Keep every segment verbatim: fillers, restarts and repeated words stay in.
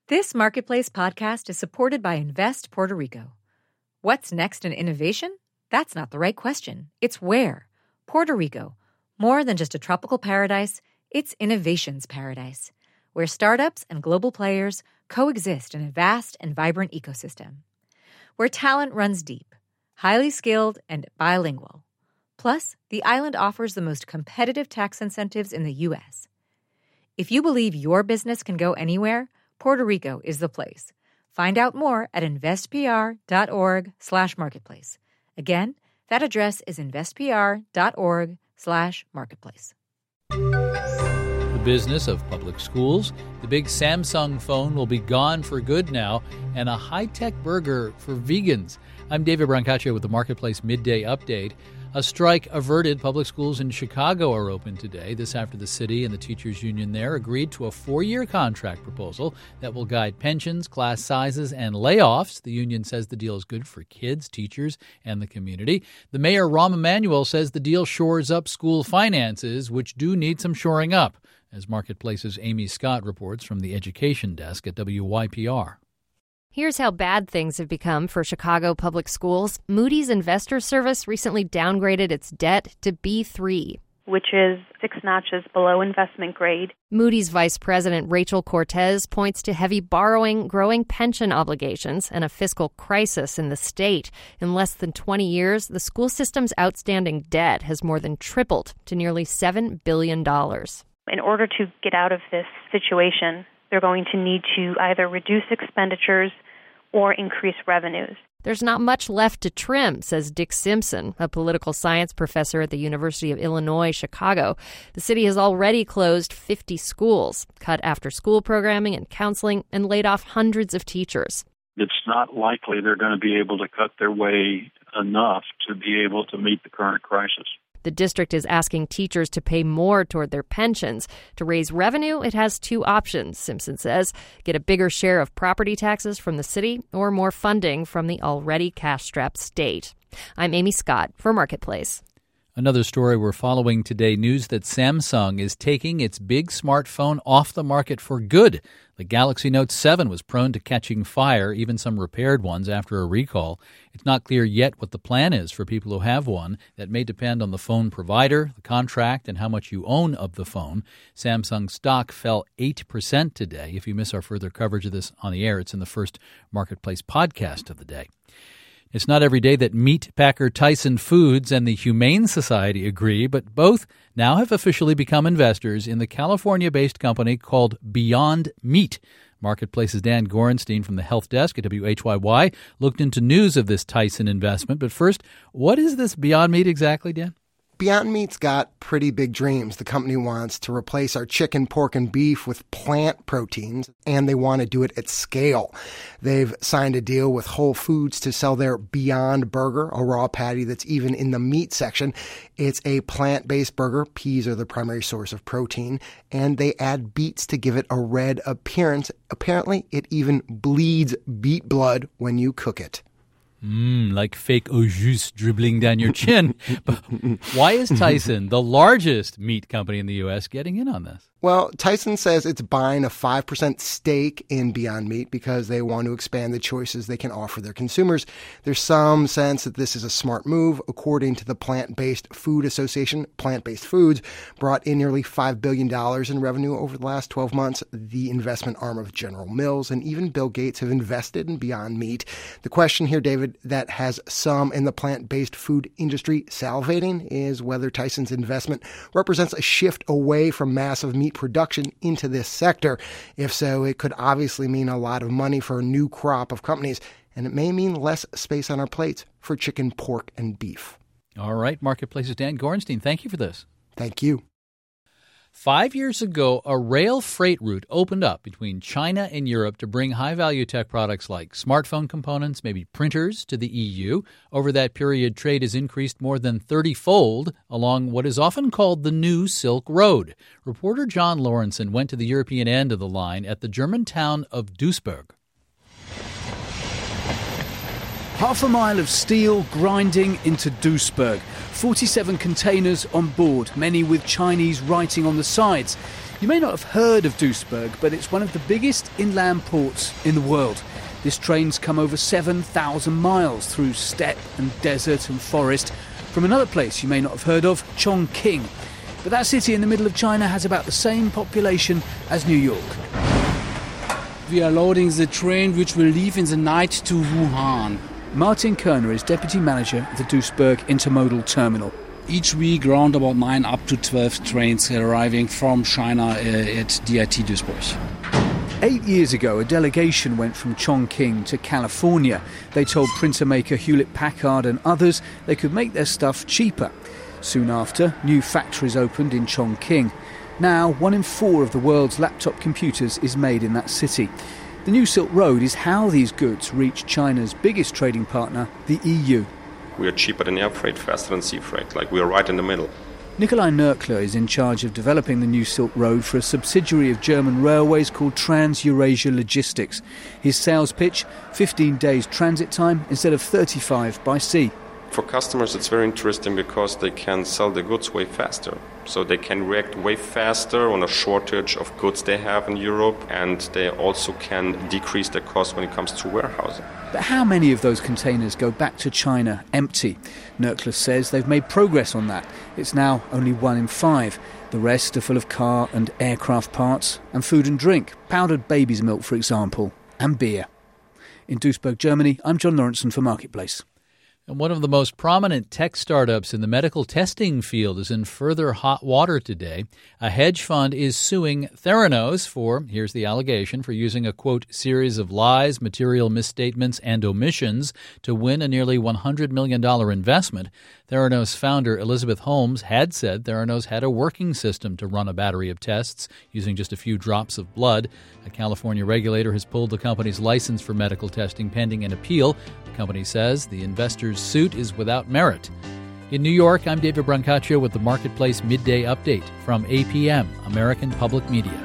This Marketplace podcast is supported by Invest Puerto Rico. What's next in innovation? That's not the right question. It's where. Puerto Rico. More than just a tropical paradise, it's innovation's paradise, where startups and global players coexist in a vast and vibrant ecosystem. Where talent runs deep, highly skilled, and bilingual. Plus, the island offers the most competitive tax incentives in the U S. If you believe your business can go anywhere, Puerto Rico is the place. Find out more at investpr.org slash marketplace. Again, that address is investpr.org slash marketplace. The business of public schools. The big Samsung phone will be gone for good now, and a high-tech burger for vegans. I'm David Brancaccio with the Marketplace Midday Update. A strike averted. Public schools in Chicago are open today. This after the city and the teachers union there agreed to a four-year contract proposal that will guide pensions, class sizes, and layoffs. The union says the deal is good for kids, teachers, and the community. The mayor, Rahm Emanuel, says the deal shores up school finances, which do need some shoring up, as Marketplace's Amy Scott reports from the education desk at W Y P R. Here's how bad things have become for Chicago public schools. Moody's Investor Service recently downgraded its debt to B three, which is six notches below investment grade. Moody's Vice President Rachel Cortez points to heavy borrowing, growing pension obligations, and a fiscal crisis in the state. In less than twenty years, the school system's outstanding debt has more than tripled to nearly seven billion dollars. In order to get out of this situation, they're going to need to either reduce expenditures or increase revenues. There's not much left to trim, says Dick Simpson, a political science professor at the University of Illinois, Chicago. The city has already closed fifty schools, cut after-school programming and counseling, and laid off hundreds of teachers. It's not likely they're going to be able to cut their way enough to be able to meet the current crisis. The district is asking teachers to pay more toward their pensions. To raise revenue, it has two options, Simpson says. Get a bigger share of property taxes from the city or more funding from the already cash-strapped state. I'm Amy Scott for Marketplace. Another story we're following today, news that Samsung is taking its big smartphone off the market for good. The Galaxy Note seven was prone to catching fire, even some repaired ones after a recall. It's not clear yet what the plan is for people who have one. That may depend on the phone provider, the contract, and how much you own of the phone. Samsung stock fell eight percent today. If you miss our further coverage of this on the air, it's in the first Marketplace podcast of the day. It's not every day that meat packer Tyson Foods and the Humane Society agree, but both now have officially become investors in the California-based company called Beyond Meat. Marketplace's Dan Gorenstein from the Health Desk at W H Y Y looked into news of this Tyson investment. But first, what is this Beyond Meat exactly, Dan? Beyond Meat's got pretty big dreams. The company wants to replace our chicken, pork, and beef with plant proteins, and they want to do it at scale. They've signed a deal with Whole Foods to sell their Beyond Burger, a raw patty that's even in the meat section. It's a plant-based burger. Peas are the primary source of protein, and they add beets to give it a red appearance. Apparently, it even bleeds beet blood when you cook it. Mmm, like fake au jus dribbling down your chin. But why is Tyson, the largest meat company in the U S, getting in on this? Well, Tyson says it's buying a five percent stake in Beyond Meat because they want to expand the choices they can offer their consumers. There's some sense that this is a smart move. According to the Plant-Based Food Association, Plant-Based Foods brought in nearly five billion dollars in revenue over the last twelve months. The investment arm of General Mills and even Bill Gates have invested in Beyond Meat. The question here, David, that has some in the plant-based food industry salivating is whether Tyson's investment represents a shift away from massive meat production into this sector. If so, it could obviously mean a lot of money for a new crop of companies, and it may mean less space on our plates for chicken, pork, and beef. All right, Marketplace's Dan Gorenstein, thank you for this. Thank you. Five years ago, a rail freight route opened up between China and Europe to bring high-value tech products like smartphone components, maybe printers, to the E U. Over that period, trade has increased more than thirty-fold along what is often called the New Silk Road. Reporter John Lawrenson went to the European end of the line at the German town of Duisburg. Half a mile of steel grinding into Duisburg. forty-seven containers on board, many with Chinese writing on the sides. You may not have heard of Duisburg, but it's one of the biggest inland ports in the world. This train's come over seven thousand miles through steppe and desert and forest from another place you may not have heard of, Chongqing. But that city in the middle of China has about the same population as New York. We are loading the train which will leave in the night to Wuhan. Martin Kerner is deputy manager of the Duisburg Intermodal Terminal. Each week, around about nine up to twelve trains arriving from China uh, at D I T Duisburg. Eight years ago, a delegation went from Chongqing to California. They told printer maker Hewlett-Packard and others they could make their stuff cheaper. Soon after, new factories opened in Chongqing. Now, one in four of the world's laptop computers is made in that city. The new Silk Road is how these goods reach China's biggest trading partner, the E U. We are cheaper than air freight, faster than sea freight, like we are right in the middle. Nikolai Nurkler is in charge of developing the new Silk Road for a subsidiary of German railways called Trans-Eurasia Logistics. His sales pitch, fifteen days transit time instead of thirty-five by sea. For customers, it's very interesting because they can sell their goods way faster. So they can react way faster on a shortage of goods they have in Europe, and they also can decrease their costs when it comes to warehousing. But how many of those containers go back to China empty? Nurkler says they've made progress on that. It's now only one in five. The rest are full of car and aircraft parts and food and drink, powdered baby's milk, for example, and beer. In Duisburg, Germany, I'm John Lawrenson for Marketplace. And one of the most prominent tech startups in the medical testing field is in further hot water today. A hedge fund is suing Theranos for, here's the allegation, for using a, quote, series of lies, material misstatements, and omissions to win a nearly one hundred million dollars investment. Theranos founder Elizabeth Holmes had said Theranos had a working system to run a battery of tests using just a few drops of blood. A California regulator has pulled the company's license for medical testing pending an appeal. The company says the investor's suit is without merit. In New York, I'm David Brancaccio with the Marketplace Midday Update from A P M, American Public Media.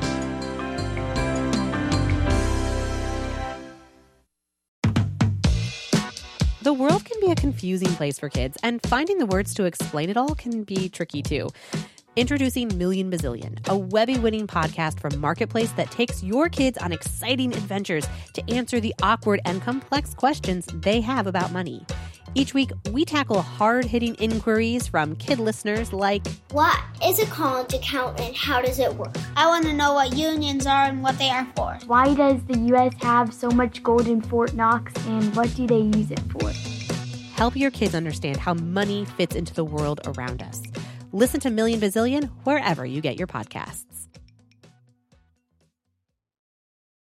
The world can be a confusing place for kids, and finding the words to explain it all can be tricky too. Introducing Million Bazillion, a Webby-winning podcast from Marketplace that takes your kids on exciting adventures to answer the awkward and complex questions they have about money. Each week, we tackle hard-hitting inquiries from kid listeners like, what is a college account and how does it work? I want to know what unions are and what they are for. Why does the U S have so much gold in Fort Knox and what do they use it for? Help your kids understand how money fits into the world around us. Listen to Million Bazillion wherever you get your podcasts.